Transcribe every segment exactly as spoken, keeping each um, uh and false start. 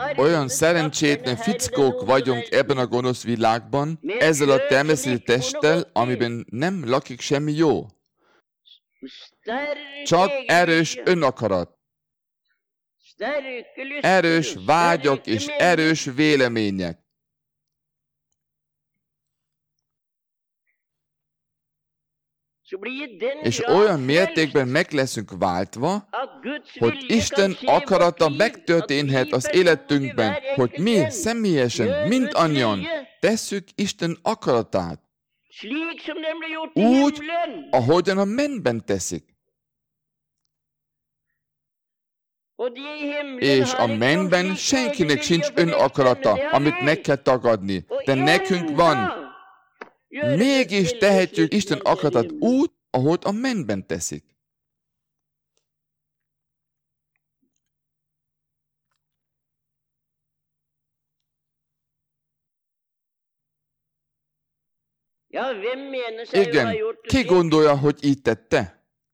Olyan szerencsétlen fickók vagyunk ebben a gonosz világban, ezzel a természeti testtel, amiben nem lakik semmi jó. Csak erős önakarat, erős vágyak és erős vélemények. És olyan mértékben meg leszünk váltva, hogy Isten akarata megtörténhet az életünkben, hogy mi személyesen, mindannyian tesszük Isten akaratát. Úgy, ahogyan a mennyben teszik. És a mennyben senkinek sincs önakarata, amit meg kell tagadni, de nekünk van. Mégis tehetjük Isten akaratát úgy, ahogy a mennyben teszik. Igen, ki gondolja, hogy így tette?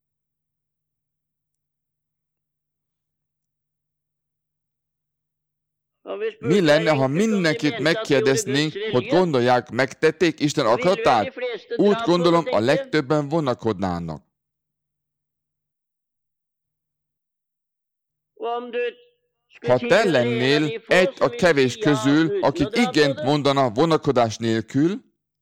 Mi lenne, ha mindenkit megkérdeznénk, hogy gondolják, megtették Isten akaratát? Úgy gondolom, a legtöbben vonakodnának. Ha te lennél egy a kevés közül, akik igent mondana vonakodás nélkül,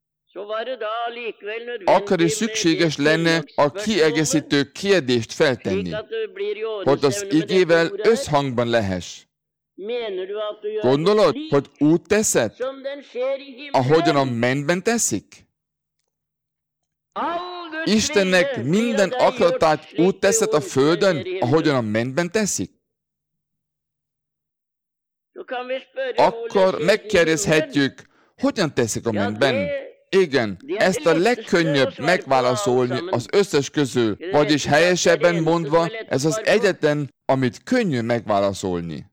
akkor is szükséges lenne a kiegészítő kérdést feltenni, hogy az igével összhangban lehess. Gondolod, hogy úgy teszed, ahogyan a mennyben teszik? Istennek minden akaratát úgy teszed a földön, ahogyan a mennyben teszik? Akkor megkérdezhetjük, hogyan teszik a mennyben? Igen, ezt a legkönnyebb megválaszolni az összes közül, vagyis helyesebben mondva, ez az egyetlen, amit könnyű megválaszolni.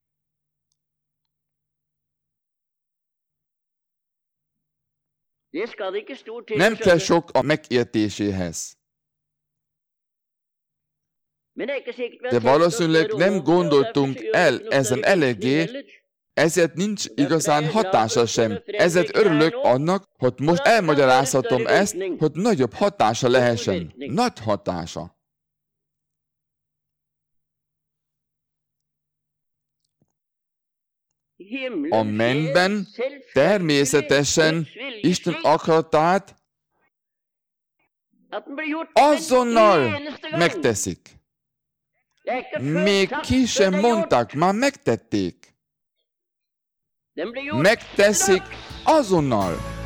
Nem kell sok a megértéséhez. De valószínűleg nem gondoltunk el ezen eléggé, ezért nincs igazán hatása sem. Ezért örülök annak, hogy most elmagyarázhatom ezt, hogy nagyobb hatása lehessen. Nagy hatása. A mennyben természetesen Isten akaratát azonnal megteszik. Még ki sem mondták, már megtették. Megteszik azonnal.